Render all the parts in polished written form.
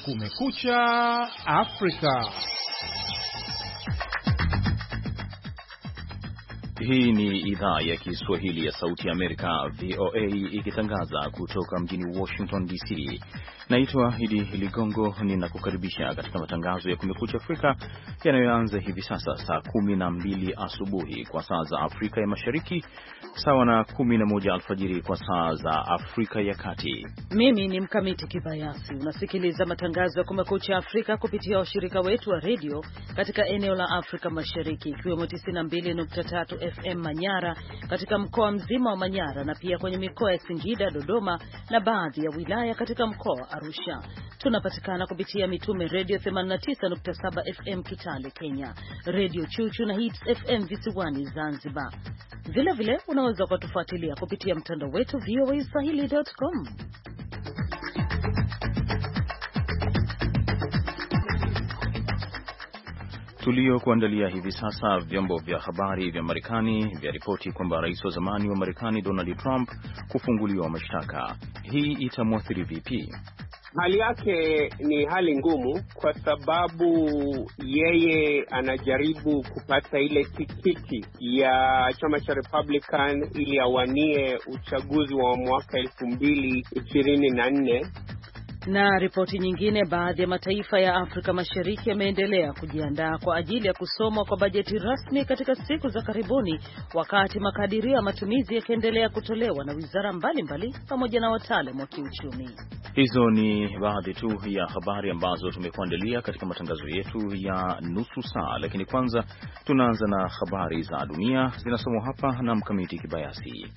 Kumekucha Afrika. Hii ni idhaa ya Kiswahili ya Sauti ya Amerika, VOA, ikitangaza kutoka mjini Washington DC. Naitwa Idi Ligongo, ninakukaribisha katika matangazo ya Kumekucha Afrika yanayoanza hivi sasa saa 12 asubuhi kwa saa za Afrika ya Mashariki, sawa na 11 alfajiri kwa saa za Afrika ya Kati. Mimi ni Mkamiti Kibayasi. Unasikiliza matangazo ya Kumekucha Afrika kupitia washirika wetu wa redio katika eneo la Afrika Mashariki, ikiwemo 92.3 FM Manyara katika mkoa mzima wa Manyara, na pia kwenye mikoa ya Singida, Dodoma na baadhi ya wilaya katika mkoa Arusha. Tunapatikana kupitia Mitume Radio 89.7 FM Kitale Kenya, Radio Chuchu na Hits FM visiwani Zanzibar. Vile vile unaweza kutufuatilia kupitia mtandao wetu voaswahili.com. Tuliokuandalia hivi sasa: vyombo vya habari vya Marekani vya ripoti kwamba rais wa zamani wa Marekani Donald Trump kufunguliwa mashtaka. Hii itamwathiri vipi? Hali yake ni hali ngumu kwa sababu yeye anajaribu kupata ile tikiti ya chama cha Republican ili awanie uchaguzi wa mwaka 2024. Na ripoti nyingine, baadhi ya mataifa ya Afrika Mashariki yameendelea kujiandaa kwa ajili ya kusomwa kwa bajeti rasmi katika siku za karibuni, wakati makadirio ya matumizi yakiendelea kutolewa na wizara mbalimbali pamoja na wataalamu wa kiuchumi. Hizo ni baadhi tu ya habari ambazo tumekuandalia katika matangazo yetu ya nusu saa, lakini kwanza tunaanza na habari za dunia zinasomwa hapa na Mkamiti Kibayasi.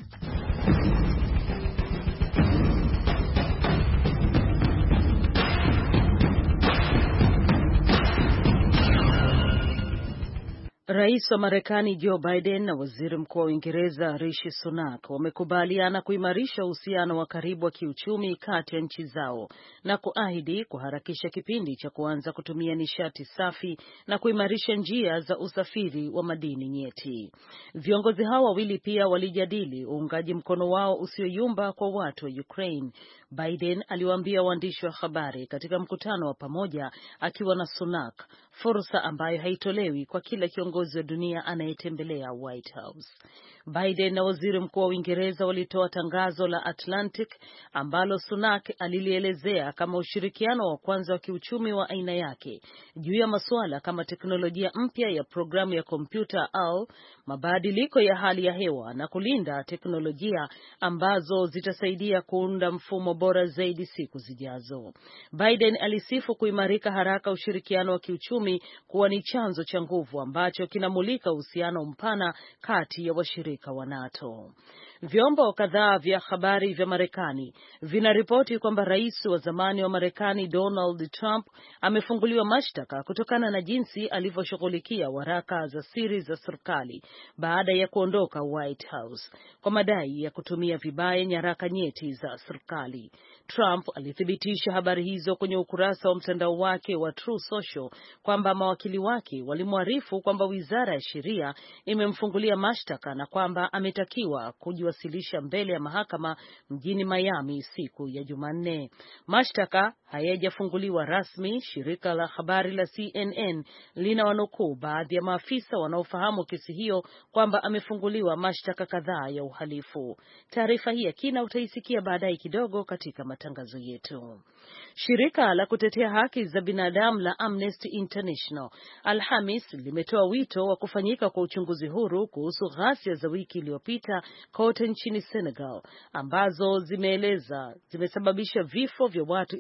Rais wa Marekani Joe Biden na Waziri Mkuu wa Uingereza Rishi Sunak wamekubaliana kuimarisha uhusiano wa karibu wa kiuchumi kati ya nchi zao na kuahidi kuharakisha kipindi cha kuanza kutumia nishati safi na kuimarisha njia za usafiri wa madini nyeti. Viongozi hao wawili pia walijadili uungaji mkono wao usioyumba kwa watu wa Ukraine. Biden aliwaambia waandishi wa habari katika mkutano wa pamoja akiwa na Sunak, fursa ambayo haitolewi kwa kila kiongozi wa dunia anayetembelea White House. Biden na Waziri Mkuu wa Uingereza walitoa tangazo la Atlantic ambalo Sunak alilielezea kama ushirikiano wa kwanza wa kiuchumi wa aina yake juu ya masuala kama teknolojia mpya ya programu ya kompyuta au mabadiliko ya hali ya hewa na kulinda teknolojia ambazo zitasaidia kuunda mfumo bora zaidi siku zijazo. Biden alisifu kuimarika haraka ushirikiano wa kiuchumi kuwa ni chanzo cha nguvu ambacho kinamulika uhusiano mpana kati ya washirika wa NATO. Vyombo kadhaa vya habari vya Marekani vinaripoti kwamba rais wa zamani wa Marekani Donald Trump amefunguliwa mashtaka kutokana na jinsi alivyoshughulikia waraka za siri za serikali baada ya kuondoka White House kwa madai ya kutumia vibaya nyaraka nyeti za serikali. Trump alithibitisha habari hizo kwenye ukurasa wa mtandao wake wa True Social kwamba mawakili wake walimwarifu kwamba Wizara ya Sheria imemfungulia mashtaka na kwamba ametakiwa kujiwasilisha mbele ya mahakama mjini Miami siku ya Jumanne. Mashtaka hayajafunguliwa rasmi. Shirika la habari la CNN linawanukuu baadhi ya maafisa wanaofahamu kesi hiyo kwamba amefunguliwa mashtaka kadhaa ya uhalifu. Taarifa hii ya kina utaisikia baadaye kidogo katika matangazo yetu. Shirika la kutetea haki za binadamu la Amnesty International Alhamis limetoa wito wa kufanyika kwa uchunguzi huru kuhusu ghasia za wiki iliyopita kote nchini Senegal ambazo zimesababisha vifo vya watu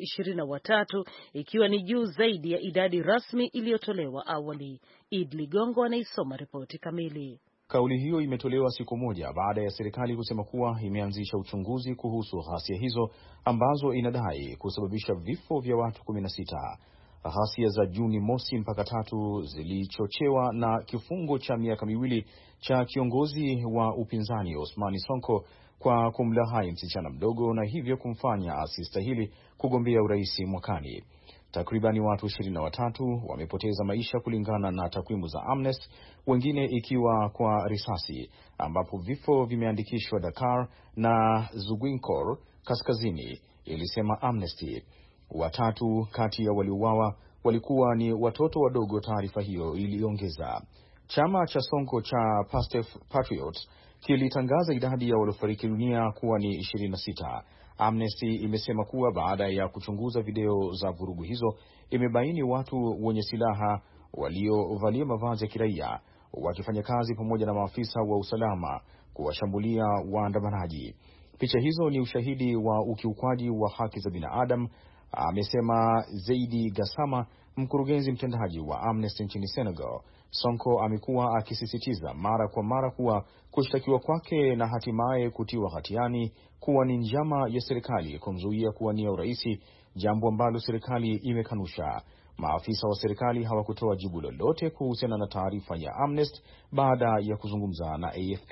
23, ikiwa ni juu zaidi ya idadi rasmi iliyotolewa awali. Id Ligongo anaisoma ripoti kamili. Kauli hiyo imetolewa siku moja baada ya serikali kusema kuwa imeanzisha uchunguzi kuhusu ghasia hizo ambazo inadai kusababisha vifo vya watu 16. Ghasia za Juni mosi mpaka 3 zilichochewa na kifungo cha miaka 2 cha kiongozi wa upinzani Ousmane Sonko kwa kumlaghai msichana mdogo na hivyo kumfanya asistahili kugombea urais mwakani. Takribani watu 23 wamepoteza maisha kulingana na takwimu za Amnesty, wengine ikiwa kwa risasi, ambapo vifo vimeandikishwa Dakar na Ziguinchor kaskazini, ilisema Amnesty. Watatu kati ya waliouawa walikuwa ni watoto wadogo, taarifa hiyo iliongeza. Chama cha Sonko cha Pastef Patriots kilitangaza idadi ya waliofariki dunia kuwa ni 26. Amnesty imesema kuwa baada ya kuchunguza video za vurugu hizo, imebaini watu wenye silaha waliovalia mavazi ya kiraia wakifanya kazi pamoja na maafisa wa usalama kuwashambulia waandamanaji. Picha hizo ni ushahidi wa ukiukwaji wa haki za binadamu, amesema Zaidi Gassama, mkurugenzi mtendaji wa Amnesty nchini Senegal. Sonko amekuwa akisisitiza mara kwa mara kuwa kushtakiwa kwake na hatimaye kutiwa hatiani kuwa ni njama ya serikali kumzuia kuwania urais, jambo ambalo serikali imekanusha. Maafisa wa serikali hawakutoa jibu lolote kuhusiana na taarifa ya Amnesty baada ya kuzungumza na AFP.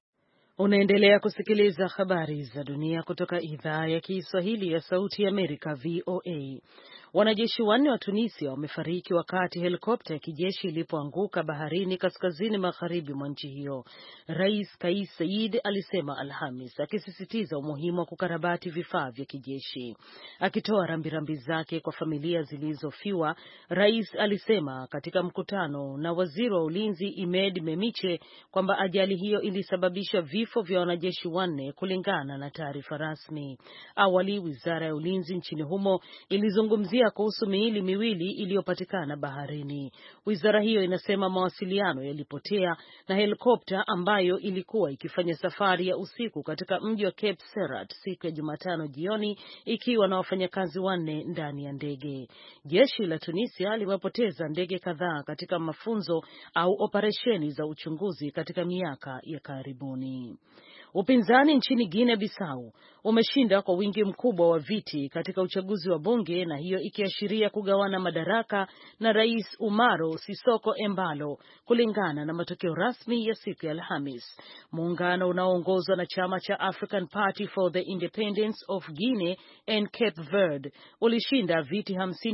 Unaendelea kusikiliza habari za dunia kutoka idhaa ya Kiswahili ya Sauti ya Amerika, VOA. Wanajeshi 4 wa Tunisia wamefariki wakati helikopta ya kijeshi ilipoanguka baharini kaskazini magharibi mwa nchi hiyo. Rais Kais Saied alisema Alhamis, akisisitiza umuhimu wa kukarabati vifaa vya kijeshi. Akitoa rambirambi zake kwa familia zilizofiwa, rais alisema katika mkutano na waziri wa ulinzi Imed Memiche kwamba ajali hiyo ilisababisha vifo vya wanajeshi 4 kulingana na taarifa rasmi. Awali, wizara ya ulinzi nchini humo ilizungumzia kuhusu miili miwili iliyopatikana baharini. Wizara hiyo inasema mawasiliano yalipotea na helikopta ambayo ilikuwa ikifanya safari ya usiku katika mji wa Cape Serrat siku ya Jumatano jioni ikiwa na wafanyakazi 4 ndani ya ndege. Jeshi la Tunisia limepoteza ndege kadhaa katika mafunzo au operesheni za uchunguzi katika miaka ya karibuni. Upinzani nchini Guinea Bissau umeshinda kwa wingi mkubwa wa viti katika uchaguzi wa bunge, na hiyo ikiashiria kugawana madaraka na Rais Umaro Sisoko Embalo kulingana na matokeo rasmi ya siku ya Alhamis. Muungano unaoongozwa na chama cha African Party for the Independence of Guinea and Cape Verde ulishinda viti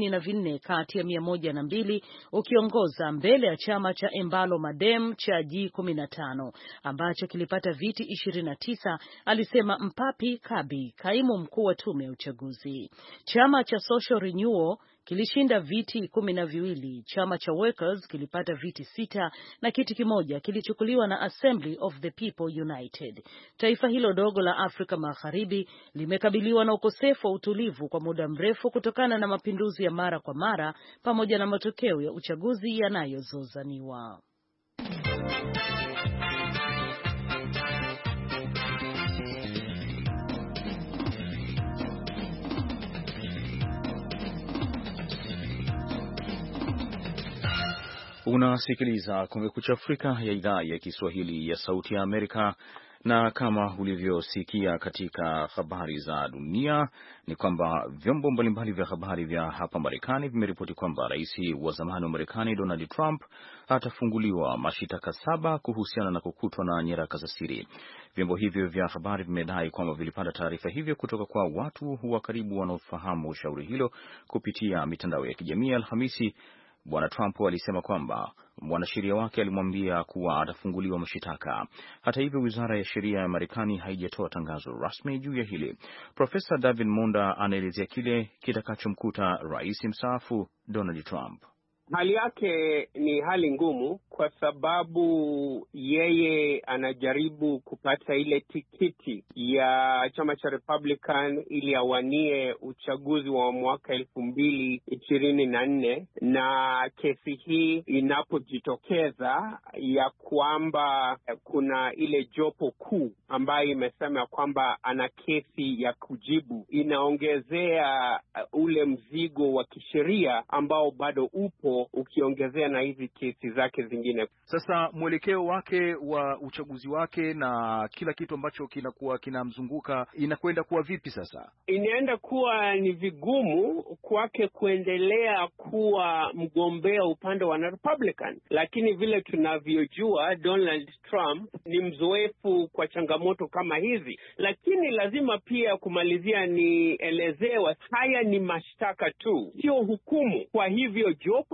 54 kati ya 102, ukiongoza mbele ya chama cha Embalo Madem cha G15 ambacho kilipata viti 29, alisema Mpapi Kabi, kaimu mkuu wa tume ya uchaguzi. Chama cha Social Renewal kilishinda viti 12, chama cha Workers kilipata viti 6 na kiti kimoja kilichukuliwa na Assembly of the People United. Taifa hilo dogo la Afrika Magharibi limekabiliwa na ukosefu wa utulivu kwa muda mrefu kutokana na mapinduzi ya mara kwa mara pamoja na matokeo ya uchaguzi yanayozozaniwa. Unasikiliza Kumekucha Afrika ya idhaa ya Kiswahili ya Sauti ya Amerika, na kama ulivyosikia katika habari za dunia ni kwamba vyombo mbalimbali vya habari vya hapa Marekani vimeripoti kwamba rais wa zamani wa Marekani Donald Trump atafunguliwa mashitaka 7 kuhusiana na kukutwa na nyaraka za siri. Vyombo hivyo vya habari vimedai kwamba vilipata taarifa hivyo kutoka kwa watu wa karibu wanaofahamu shauri hilo kupitia mitandao ya kijamii. Alhamisi, Bwana Trump alisema kwamba mwanasheria wake alimwambia kuwa atafunguliwa mashitaka. Hata hivyo, wizara ya sheria ya Marekani haijatoa tangazo rasmi juu ya hili. Profesa David Monda anaelezea kile kitakachomkuta rais mstaafu Donald Trump. Hali yake ni hali ngumu kwa sababu yeye anajaribu kupata ile tikiti ya chama cha Republican ili awanie uchaguzi wa mwaka 2024, na kesi hii inapojitokeza ya kwamba kuna ile jopo kuu ambayo imesema kwamba ana kesi ya kujibu, inaongezea ule mzigo wa kisheria ambao bado upo, ukiongezea na hizi kesi zake zingine. Sasa mwelekeo wake wa uchaguzi wake na kila kitu ambacho kinakuwa kinamzunguka inakwenda kuwa vipi sasa? Inaenda kuwa ni vigumu kwake kuendelea kuwa mgombea upande wa Republican, lakini vile tunavyojua Donald Trump ni mzoefu kwa changamoto kama hizi. Lakini lazima pia kumalizia nielezewa, haya ni mashtaka tu, sio hukumu. Kwa hivyo jopo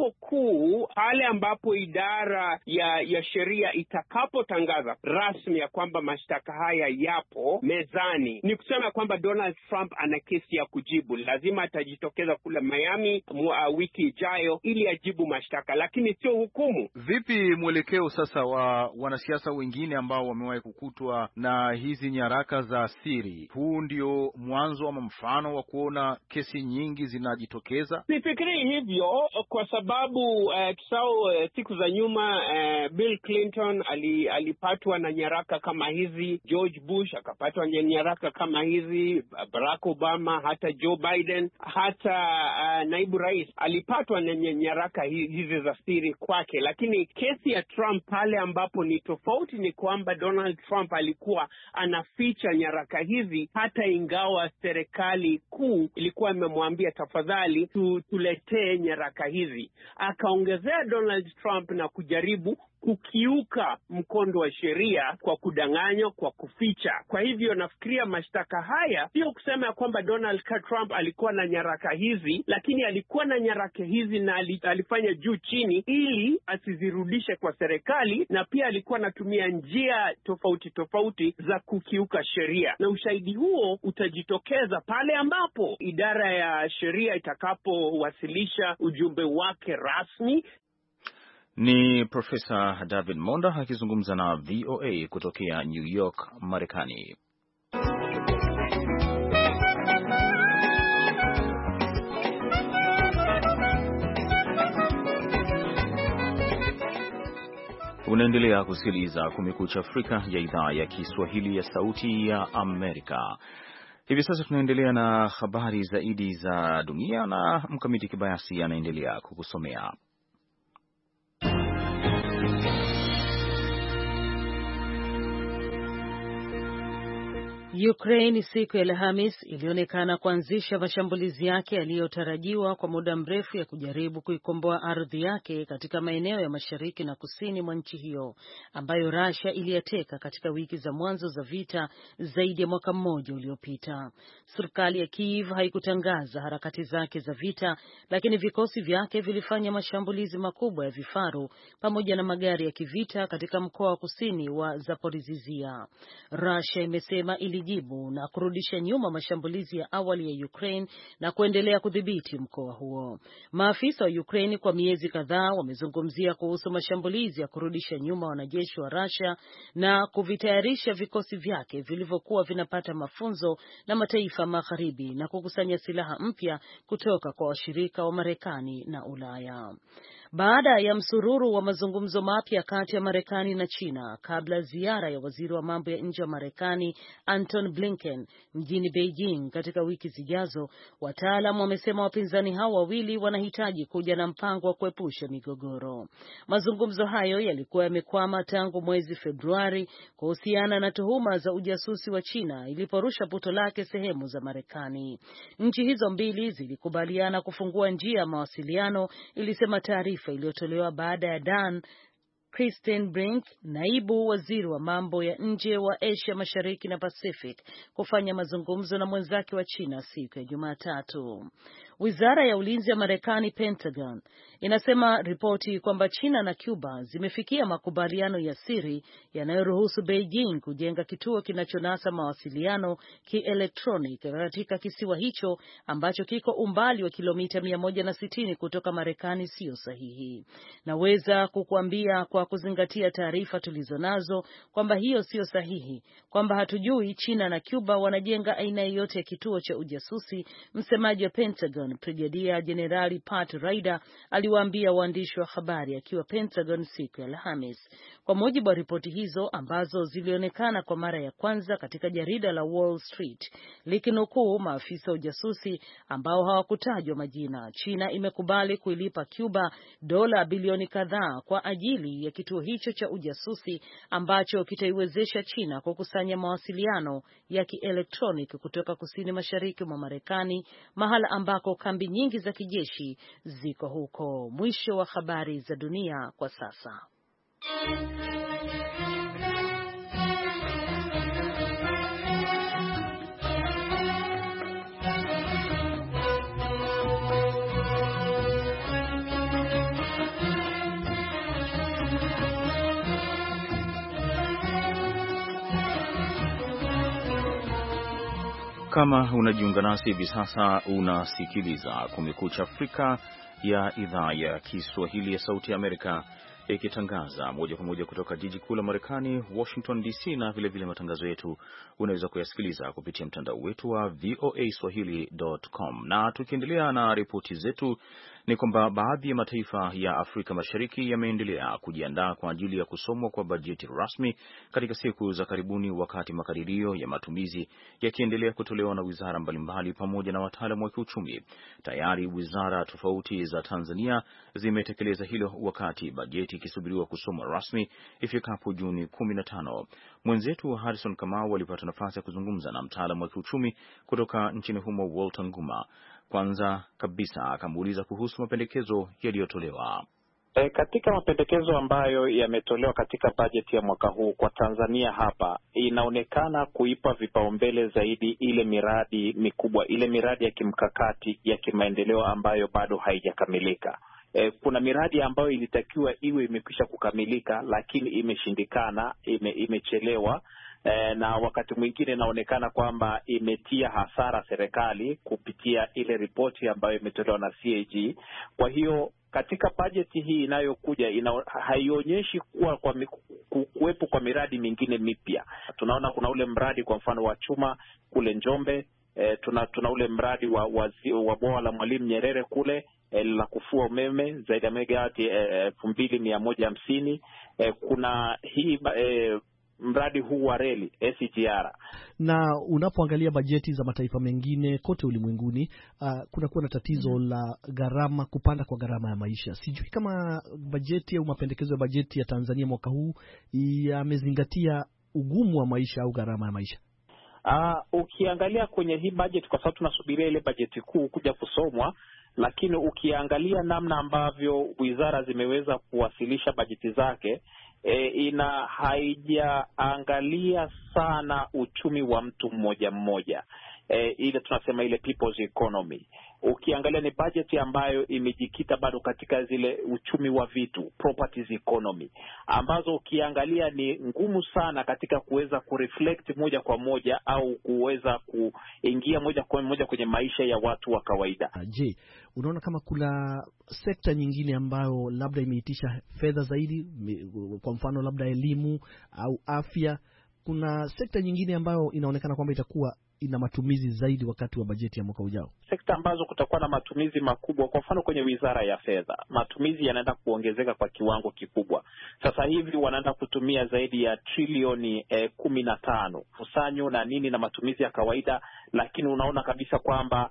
lengo kuu pale ambapo idara ya sheria itakapotangaza rasmi ya kwamba mashtaka haya yapo mezani, ni kusema kwamba Donald Trump ana kesi ya kujibu. Lazima atajitokeza kule Miami wiki ijayo ili ajibu mashtaka, lakini sio hukumu. Vipi mwelekeo sasa wa wanasiasa wengine ambao wamewahi kukutwa na hizi nyaraka za siri? Huu ndio mwanzo ama mfano wa kuona kesi nyingi zinajitokeza? Sifikiri hivyo, kwa sababu siku za nyuma Bill Clinton alipatwa na nyaraka kama hizi, George Bush akapatwa na nyaraka kama hizi, Barack Obama, hata Joe Biden, hata naibu rais alipatwa na nyaraka hizi za siri kwake. Lakini kesi ya Trump pale ambapo ni tofauti ni kwamba Donald Trump alikuwa anaficha nyaraka hizi, hata ingawa serikali kuu ilikuwa imemwambia tafadhali tuletee nyaraka hizi. Akaongezea Donald Trump na kujaribu kukiuka mkondo wa sheria kwa kudanganywa, kwa kuficha. Kwa hivyo nafikiria mashtaka haya sio kusema ya kwamba Donald Trump alikuwa na nyaraka hizi, lakini alikuwa na nyaraka hizi na alifanya juu chini ili asizirudishe kwa serikali, na pia alikuwa anatumia njia tofauti za kukiuka sheria. Na ushahidi huo utajitokeza pale ambapo idara ya sheria itakapowasilisha ujumbe wake rasmi. Ni Profesa David Monda akizungumza na VOA kutokea New York, Marekani. Unaendelea kusikiliza Kumekucha Afrika ya idhaa ya Kiswahili ya Sauti ya Amerika. Hivi sasa tunaendelea na habari zaidi za dunia na Mkamiti Kibayasi anaendelea kukusomea. Ukraine siku ya Alhamis ilionekana kuanzisha mashambulizi yake yaliyotarajiwa kwa muda mrefu ya kujaribu kuikomboa ardhi yake katika maeneo ya mashariki na kusini mwa nchi hiyo ambayo Russia iliyateka katika wiki za mwanzo za vita zaidi ya mwaka mmoja uliopita. Serikali ya Kiev haikutangaza harakati zake za vita, lakini vikosi vyake vilifanya mashambulizi makubwa ya vifaru pamoja na magari ya kivita katika mkoa wa kusini wa Zaporizhia. Russia imesema ilijibu na kurudisha nyuma mashambulizi ya awali ya Ukraine na kuendelea kudhibiti mkoa huo. Maafisa wa Ukraine kwa miezi kadhaa wamezungumzia kuhusu mashambulizi ya kurudisha nyuma wanajeshi wa Russia na kuvitayarisha vikosi vyake vilivyokuwa vinapata mafunzo na mataifa magharibi na kukusanya silaha mpya kutoka kwa washirika wa Marekani na Ulaya. Baada ya msururu wa mazungumzo mapya kati ya Marekani na China kabla ziara ya waziri wa mambo ya nje wa Marekani Anton Blinken mjini Beijing katika wiki zijazo, wataalamu wamesema wapinzani hao wawili wanahitaji kuja na mpango wa kuepusha migogoro. Mazungumzo hayo yalikuwa yamekwama tangu mwezi Februari kuhusiana na tuhuma za ujasusi wa China iliporusha puto lake sehemu za Marekani. Nchi hizo mbili zilikubaliana kufungua njia ya mawasiliano, ilisema taarifa iliyotolewa baada ya Dan Christenbrink, naibu waziri wa mambo ya nje wa Asia Mashariki na Pacific, kufanya mazungumzo na mwenzake wa China siku ya Jumatatu. Wizara ya ulinzi ya Marekani, Pentagon, inasema ripoti kwamba China na Cuba zimefikia makubaliano ya siri yanayoruhusu Beijing kujenga kituo kinachonasa mawasiliano kielektroniki katika kisiwa hicho ambacho kiko umbali wa kilomita 160 kutoka Marekani sio sahihi. Naweza kukuambia kwa kuzingatia taarifa tulizonazo kwamba hiyo sio sahihi, kwamba hatujui China na Cuba wanajenga aina yoyote ya kituo cha ujasusi, msemaji wa Pentagon Brigedia Jenerali Pat Ryder aliwaambia waandishi wa habari akiwa Pentagon siku ya Alhamis. Kwa mujibu wa ripoti hizo ambazo zilionekana kwa mara ya kwanza katika jarida la Wall Street likinukuu maafisa wa ujasusi ambao hawakutajwa majina, China imekubali kuilipa Cuba dola bilioni kadhaa kwa ajili ya kituo hicho cha ujasusi ambacho kitaiwezesha China kukusanya mawasiliano ya kielektroniki kutoka kusini mashariki mwa Marekani, mahala ambako kambi nyingi za kijeshi ziko huko. Mwisho wa habari za dunia kwa sasa. Kama unajiunga nasi hivi sasa, unasikiliza Kumekucha Afrika ya idhaa ya Kiswahili ya Sauti ya Amerika, ikitangaza moja kwa moja kutoka jiji kuu la Marekani, Washington DC, na vile matangazo yetu unaweza kuyasikiliza kupitia mtandao wetu wa voaswahili.com. Na tukiendelea na ripoti zetu, ni kwamba baadhi ya mataifa ya Afrika Mashariki yameendelea kujiandaa kwa ajili ya kusomwa kwa bajeti rasmi katika siku za karibuni, wakati makadirio ya matumizi yakiendelea kutolewa na wizara mbalimbali pamoja na wataalamu wa kiuchumi. Tayari wizara tofauti za Tanzania zimetekeleza hilo, wakati bajeti ikisubiriwa kusomwa rasmi ifikapo Juni 15. Mwenzetu Harrison Kamau alipata nafasi ya kuzungumza na mtaalamu wa kiuchumi kutoka nchini humo, Walter Nguma. Kwanza kabisa akamuuliza kuhusu mapendekezo yaliyotolewa. Katika mapendekezo ambayo yametolewa katika bajeti ya mwaka huu kwa Tanzania hapa, inaonekana kuipa vipaumbele zaidi ile miradi mikubwa, ile miradi ya kimkakati ya kimaendeleo ambayo bado haijakamilika. Kuna miradi ambayo ilitakiwa iwe imekwisha kukamilika, lakini imeshindikana, imechelewa. Na wakati mwingine inaonekana kwamba imetia hasara serikali kupitia ile ripoti ambayo imetolewa na CAG. Kwa hiyo katika bajeti hii inayokuja haionyeshi kuwepo kwa miradi mingine mipya. Tunaona kuna ule mradi kwa mfano wa chuma kule Njombe, tuna ule mradi wa bwawa la Mwalimu Nyerere kule la kufua umeme zaidi ya megawati 2150. Kuna hii mradi huu wa reli SGR. Na unapoangalia bajeti za mataifa mengine kote ulimwenguni, kunakuwa na tatizo la gharama, kupanda kwa gharama ya maisha. Sijui kama bajeti au mapendekezo ya bajeti ya Tanzania mwaka huu yamezingatia ugumu wa maisha au gharama ya maisha. Ukiangalia kwenye hii bajeti, kwa sababu tunasubiria ile bajeti kuu kuja kusomwa, lakini ukiangalia namna ambavyo wizara zimeweza kuwasilisha bajeti zake, haijaangalia sana uchumi wa mtu mmoja mmoja, ile tunasema ile people's economy. Ukiangalia ni bajeti ambayo imejikita bado katika zile uchumi wa vitu, properties economy, ambazo ukiangalia ni ngumu sana katika kuweza kureflect moja kwa moja au kuweza kuingia moja kwa moja kwenye maisha ya watu wa kawaida. Je, unaona kama kuna sekta nyingine ambayo labda imeitisha fedha zaidi, kwa mfano labda elimu au afya? Kuna sekta nyingine ambayo inaonekana kwamba itakuwa ina matumizi zaidi wakati wa bajeti ya mwaka ujao? Sekta ambazo kutakuwa na matumizi makubwa, kwa mfano kwenye wizara ya fedha, matumizi yanaenda kuongezeka kwa kiwango kikubwa. Sasa hivi wanaenda kutumia zaidi ya trilioni 15 kusanyo na nini na matumizi ya kawaida, lakini unaona kabisa kwamba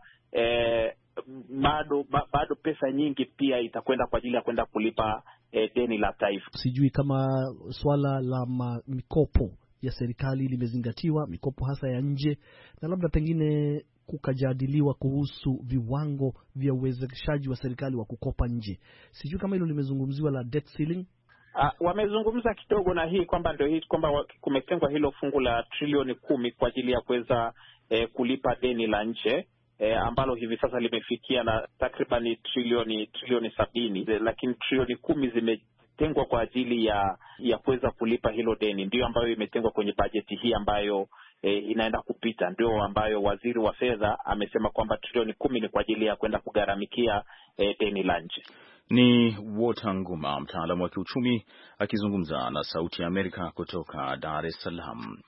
bado pesa nyingi pia itakwenda kwa ajili ya kwenda kulipa deni la taifa. Sijui kama swala la mikopo ya serikali limezingatiwa, mikopo hasa ya nje, na labda pengine kukajadiliwa kuhusu viwango vya uwezeshaji wa serikali wa kukopa nje. Sijui kama hilo limezungumziwa, la debt ceiling. Wamezungumza kidogo na hii kwamba ndio hii kwamba kumetengwa hilo fungu la trilioni 10 kwa ajili ya kuweza kulipa deni la nje, ambalo hivi sasa limefikia na takriban trilioni 70, lakini trilioni 10 zimetengwa kwa ajili ya kuweza kulipa hilo deni. Ndio ambayo imetengwa kwenye bajeti hii ambayo inaenda kupita, ndio ambayo waziri wa fedha amesema kwamba trilioni 10 ni kwa ajili ya kwenda kugharamikia deni la nje. Ni Walter Nguma, mtaalamu wa kiuchumi, akizungumza na Sauti ya Amerika kutoka Dar es Salaam.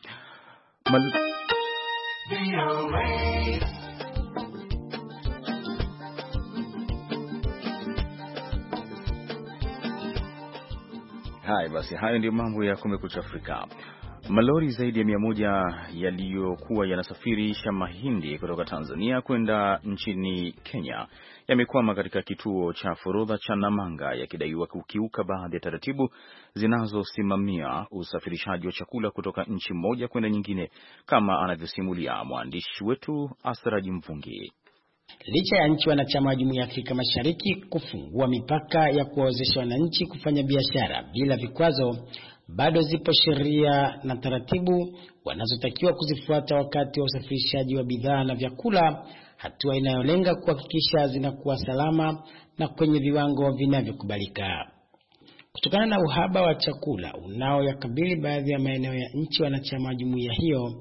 Hai, basi hayo ndio mambo ya Kumekucha Afrika. Malori zaidi ya 100 yaliyokuwa yanasafirisha mahindi kutoka Tanzania kwenda nchini Kenya yamekwama katika kituo cha forodha cha Namanga, yakidaiwa kukiuka baadhi ya taratibu zinazosimamia usafirishaji wa chakula kutoka nchi moja kwenda nyingine, kama anavyosimulia mwandishi wetu Asraji Mvungi. Licha ya nchi wanachama wa Jumuiya ya Afrika Mashariki kufungua mipaka ya kuwawezesha wananchi kufanya biashara bila vikwazo, bado zipo sheria na taratibu wanazotakiwa kuzifuata wakati wa usafirishaji wa bidhaa na vyakula, hatua inayolenga kuhakikisha zinakuwa salama na kwenye viwango vinavyokubalika. Kutokana na uhaba wa chakula unaoyakabili baadhi ya maeneo ya nchi wanachama wa jumuiya hiyo,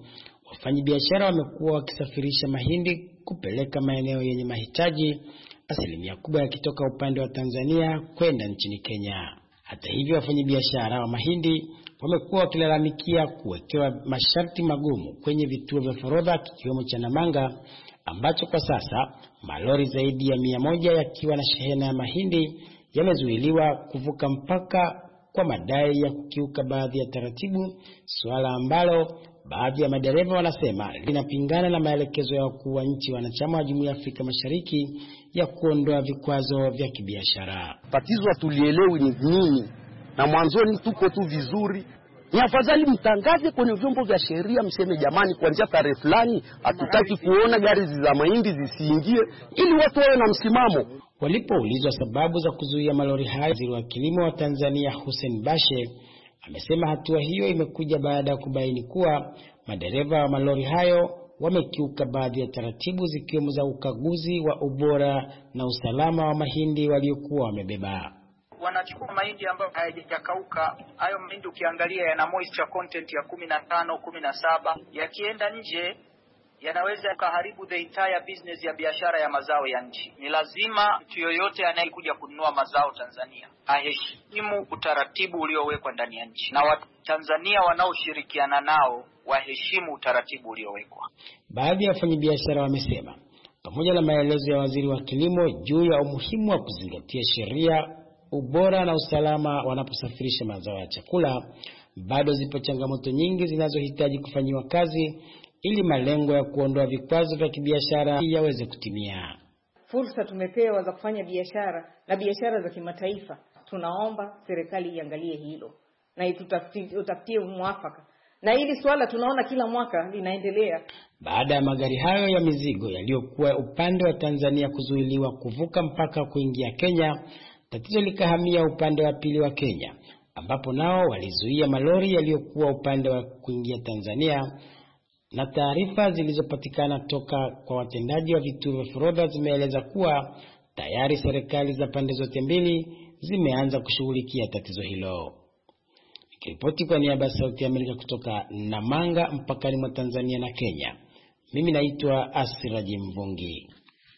wafanyabiashara wamekuwa wakisafirisha mahindi kupeleka maeneo yenye mahitaji, asilimia kubwa yakitoka upande wa Tanzania kwenda nchini Kenya. Hata hivyo, wafanyabiashara wa mahindi wamekuwa wakilalamikia kuwekewa masharti magumu kwenye vituo vya forodha kikiwemo cha Namanga, ambacho kwa sasa malori zaidi ya 100 yakiwa na shehena ya mahindi yamezuiliwa kuvuka mpaka kwa madai ya kukiuka baadhi ya taratibu, suala ambalo baadhi ya madereva wanasema linapingana na maelekezo ya wakuu wa nchi wanachama wa Jumuiya ya Afrika Mashariki ya kuondoa vikwazo vya kibiashara. Tatizo tulielewi ni nini, na mwanzoni tuko tu vizuri. Ni afadhali mtangaze kwenye vyombo vya sheria, mseme jamani, kuanzia tarehe fulani hatutaki kuona gari za mahindi zisiingie, ili watu wawe na msimamo. Walipoulizwa sababu za kuzuia malori hayo, Waziri wa Kilimo wa Tanzania Hussein Bashe amesema hatua hiyo imekuja baada ya kubaini kuwa madereva wa malori hayo wamekiuka baadhi ya taratibu zikiwemo za ukaguzi wa ubora na usalama wa mahindi waliokuwa wamebeba. Wanachukua mahindi ambayo hayajakauka. Hayo mahindi ukiangalia yana moisture content ya 15, 17. Yakienda nje yanaweza kuharibu the entire business ya biashara ya mazao ya nchi. Ni lazima mtu yoyote anayekuja kununua mazao Tanzania aheshimu utaratibu uliowekwa ndani ya nchi, na Watanzania wanaoshirikiana nao waheshimu utaratibu uliowekwa. Baadhi ya wafanyabiashara wamesema pamoja na maelezo ya Waziri wa Kilimo juu ya umuhimu wa kuzingatia sheria, ubora na usalama wanaposafirisha mazao ya chakula, bado zipo changamoto nyingi zinazohitaji kufanyiwa kazi ili malengo ya kuondoa vikwazo vya kibiashara yaweze kutimia. Fursa tumepewa za kufanya biashara na biashara za kimataifa. Tunaomba serikali iangalie hilo na itutafutie mwafaka. Na hili swala tunaona kila mwaka linaendelea. Baada ya magari hayo ya mizigo yaliyokuwa upande wa Tanzania kuzuiliwa kuvuka mpaka kuingia Kenya, tatizo likahamia upande wa pili wa Kenya, ambapo nao walizuia malori yaliyokuwa upande wa kuingia Tanzania. Na taarifa zilizopatikana toka kwa watendaji wa vituo vya forodha zimeeleza kuwa tayari serikali za pande zote mbili zimeanza kushughulikia tatizo hilo. Nikiripoti kwa niaba ya Sauti ya Amerika kutoka Namanga mpakani mwa Tanzania na Kenya, mimi naitwa Asiraji Mvungi.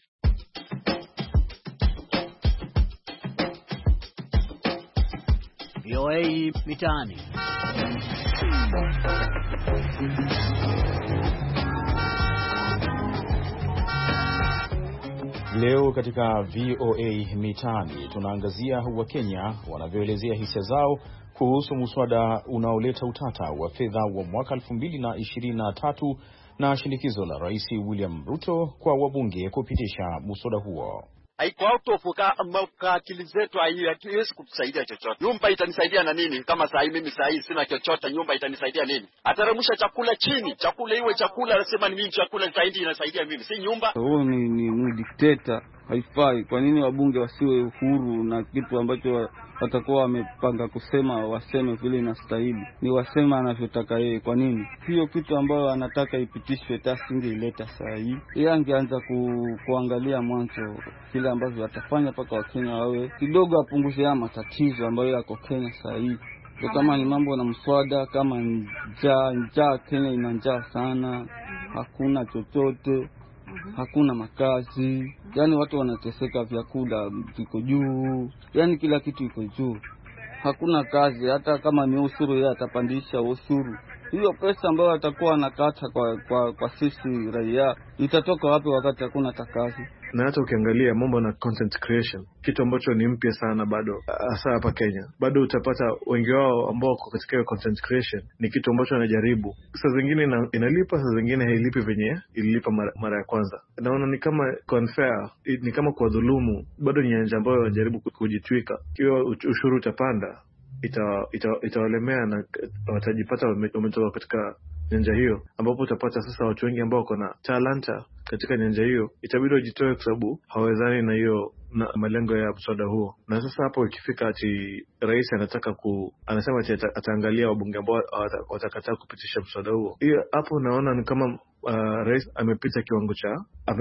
VOA Mitaani. Leo katika VOA Mitaani tunaangazia Wakenya wanavyoelezea hisia zao kuhusu muswada unaoleta utata wa fedha wa mwaka 2023 na shinikizo la Rais William Ruto kwa wabunge kupitisha muswada huo. Haiko out of akili zetu, haiwezi kutusaidia chochote. Nyumba itanisaidia na nini? Kama mimi sina chochote, nyumba itanisaidia nini? Ateremsha chakula chini, chakula iwe chakula, anasema ni mimi chakula inasaidia mimi, si nyumba. Huo ni dikteta, haifai. Kwa nini wabunge wasiwe huru na kitu ambacho watakuwa wamepanga kusema waseme vile inastahili? Ni wasema anavyotaka yeye. Kwa nini hiyo kitu ambayo anataka ipitishwe tasingeileta saa hii? Yeye angeanza kuangalia mwanzo kile ambavyo atafanya paka Wakenya wawe kidogo apunguze ya matatizo ambayo yako Kenya saa hii. Kama ni mambo na mswada, kama njaa Kenya ina njaa sana, hakuna chochote, hakuna makazi, yani watu wanateseka, vyakula viko juu, yani kila kitu iko juu, hakuna kazi. Hata kama ni ushuru, yeye atapandisha ushuru. Hiyo pesa ambayo atakuwa anakata kwa sisi raia itatoka wapi wakati hakuna kazi? Na hata ukiangalia mambo na content creation, kitu ambacho ni mpya sana bado hasa hapa Kenya, bado utapata wengi wao ambao wako katika hiyo content creation ni kitu ambacho wanajaribu. Saa zingine inalipa, saa zingine hailipi venye ililipa mara ya kwanza. Naona ni kama unfair, ni kama kwa dhulumu. Bado ni nyanja ambayo wanajaribu kujitwika. Hiyo ushuru utapanda, itawalemea na watajipata wametoka katika nyanja hiyo, ambapo utapata sasa watu wengi ambao wako na talanta katika nyanja hiyo itabidi wajitoe kwa sababu hawawezani na hiyo na malengo ya mswada huo. Na sasa hapo ikifika ati rais anasema ati ataangalia wabunge ambao watakataa kupitisha mswada huo, hiyo hapo naona ni kama rais amepita kiwango cha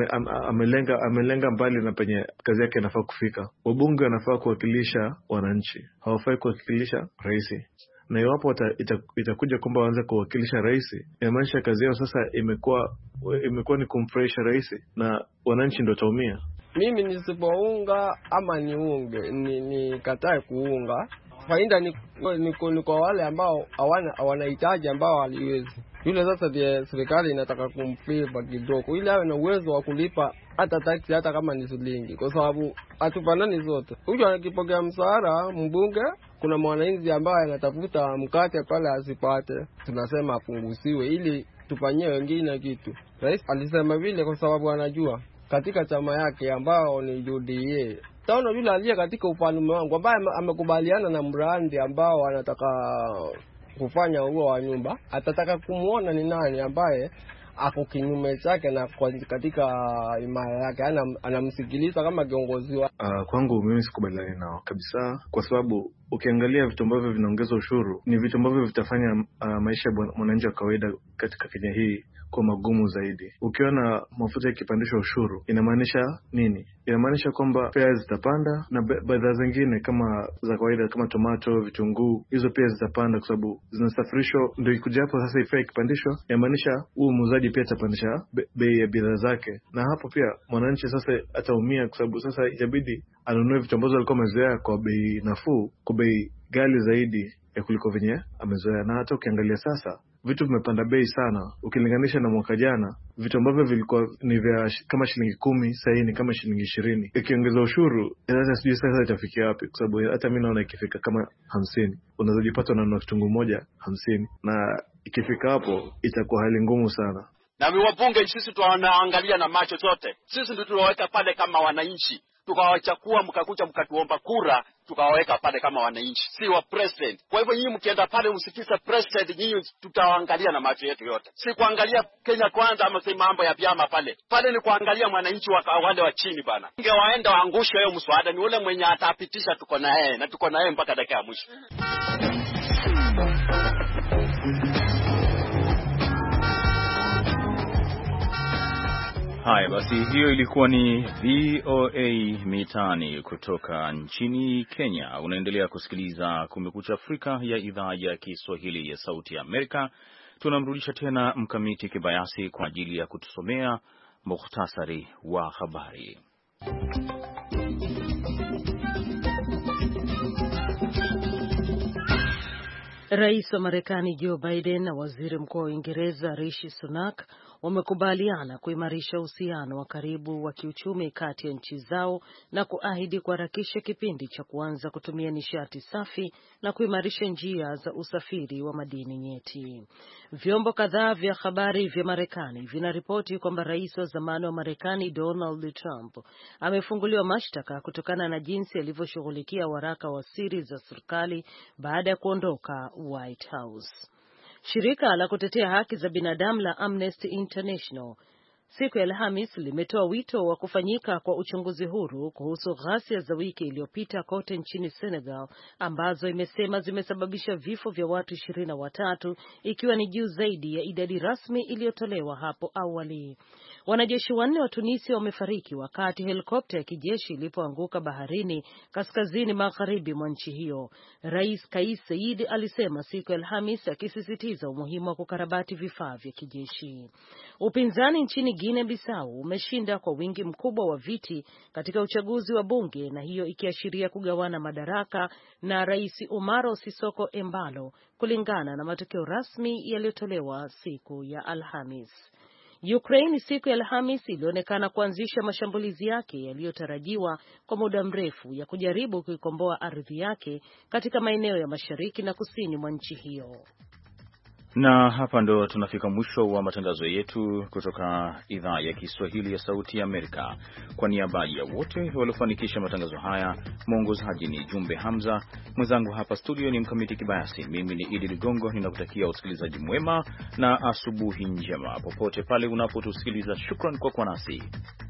amelenga mbali na penye kazi yake inafaa kufika. Wabunge wanafaa kuwakilisha wananchi, hawafai kuwakilisha rais. na iwapo itakuja kwamba waanze kuwakilisha rais, inamaanisha kazi yao sasa imekuwa ni kumfurahisha rais, na wananchi ndio wataumia. Mimi nisipounga ama niunge, nikatae kuunga, faida ni kwa wale ambao wanahitaji, ambao waliwezi. Yule sasa ndiye serikali inataka kumpipa kidogo, ili awe na uwezo wa kulipa hata taksi, hata kama ni shilingi, kwa sababu hatufanani zote. Huyu anakipokea msahara mbunge, kuna mwananchi ambaye anatafuta mkate pale asipate, tunasema apunguziwe ili tufanyie wengine kitu. Rais alisema vile kwa sababu anajua katika chama yake ambao ni UDA, taona yule aliye katika upande wangu ambaye amekubaliana na mradi ambao anataka kufanya huo wa nyumba, atataka kumuona ni nani ambaye ako kinyume chake na katika imara yake, anamsikiliza kama kiongozi wa. Kwangu mimi sikubaliani nao kabisa, kwa sababu ukiangalia vitu ambavyo vinaongeza ushuru ni vitu ambavyo vitafanya maisha ya mwananchi wa kawaida katika Kenya hii kwa magumu zaidi. Ukiona mafuta yakipandishwa ushuru, inamaanisha nini? Inamaanisha kwamba fare zitapanda, na bidhaa zingine kama za kawaida kama tomato, vitunguu, hizo pia zitapanda kwa sababu zinasafirishwa. Ndio ikuja hapo sasa, fare ikipandishwa, inamaanisha huyu muuzaji pia atapandisha bei ya bidhaa zake, na hapo pia mwananchi sasa ataumia, kwa sababu sasa itabidi anunue vitu ambazo alikuwa amezoea kwa bei nafuu kwa bei ghali zaidi ya kuliko venye amezoea. Na hata ukiangalia sasa vitu vimepanda bei sana ukilinganisha na mwaka jana. Vitu ambavyo vilikuwa ni vya kama shilingi 10 sasa ni kama shilingi 20. Ikiongeza ushuru, sijui sasa itafikia wapi, kwa sababu hata mimi naona ikifika kama 50 unaweza jipata unanunua kitunguu moja 50, na ikifika hapo itakuwa hali ngumu sana. Na wabunge sisi tunaangalia na macho zote. Sisi ndio tuliwaweka pale kama wananchi, tukawachakua, mkakuja mkatuomba kura, tukawaweka pale kama wananchi, si wa president. Kwa hivyo nyinyi mkienda pale msikize president, nyinyi tutaangalia na macho yetu yote, si kuangalia Kenya Kwanza ama si mambo ya vyama pale. Pale ni kuangalia mwananchi wa wale wa chini bana. Ingewaenda waangushe hiyo mswada, ni ule mwenye atapitisha, tuko na yeye na tuko na yeye mpaka dakika ya mwisho. Haya basi, hiyo ilikuwa ni VOA Mitaani kutoka nchini Kenya. Unaendelea kusikiliza Kumekucha Afrika ya idhaa ya Kiswahili ya Sauti ya Amerika. Tunamrudisha tena Mkamiti Kibayasi kwa ajili ya kutusomea mukhtasari wa habari. Rais wa Marekani Joe Biden na Waziri Mkuu wa Uingereza Rishi Sunak wamekubaliana kuimarisha uhusiano wa karibu wa kiuchumi kati ya nchi zao na kuahidi kuharakisha kipindi cha kuanza kutumia nishati safi na kuimarisha njia za usafiri wa madini nyeti. Vyombo kadhaa vya habari vya Marekani vinaripoti kwamba rais wa zamani wa Marekani Donald Trump amefunguliwa mashtaka kutokana na jinsi alivyoshughulikia waraka wa siri za serikali baada ya kuondoka White House. Shirika la kutetea haki za binadamu la Amnesty International siku ya Alhamis limetoa wito wa kufanyika kwa uchunguzi huru kuhusu ghasia za wiki iliyopita kote nchini Senegal ambazo imesema zimesababisha vifo vya watu 23, ikiwa ni juu zaidi ya idadi rasmi iliyotolewa hapo awali. Wanajeshi 4 wa Tunisia wamefariki wakati helikopta ya kijeshi ilipoanguka baharini kaskazini magharibi mwa nchi hiyo. Rais Kais Saied alisema siku ya Alhamis, akisisitiza umuhimu wa kukarabati vifaa vya kijeshi. Upinzani nchini Guinea Bissau umeshinda kwa wingi mkubwa wa viti katika uchaguzi wa bunge, na hiyo ikiashiria kugawana madaraka na Rais Umaro Sisoko Embalo kulingana na matokeo rasmi yaliyotolewa siku ya Alhamis. Ukraine siku ya Alhamis ilionekana kuanzisha mashambulizi yake yaliyotarajiwa kwa muda mrefu ya kujaribu kuikomboa ardhi yake katika maeneo ya mashariki na kusini mwa nchi hiyo. Na hapa ndo tunafika mwisho wa matangazo yetu kutoka idhaa ya Kiswahili ya Sauti ya Amerika. Kwa niaba ya wote waliofanikisha matangazo haya, mwongozaji ni Jumbe Hamza, mwenzangu hapa studio ni Mkamiti Kibayasi, mimi ni Idi Ligongo, ninakutakia usikilizaji mwema na asubuhi njema popote pale unapotusikiliza. Shukran kwa kuwa nasi.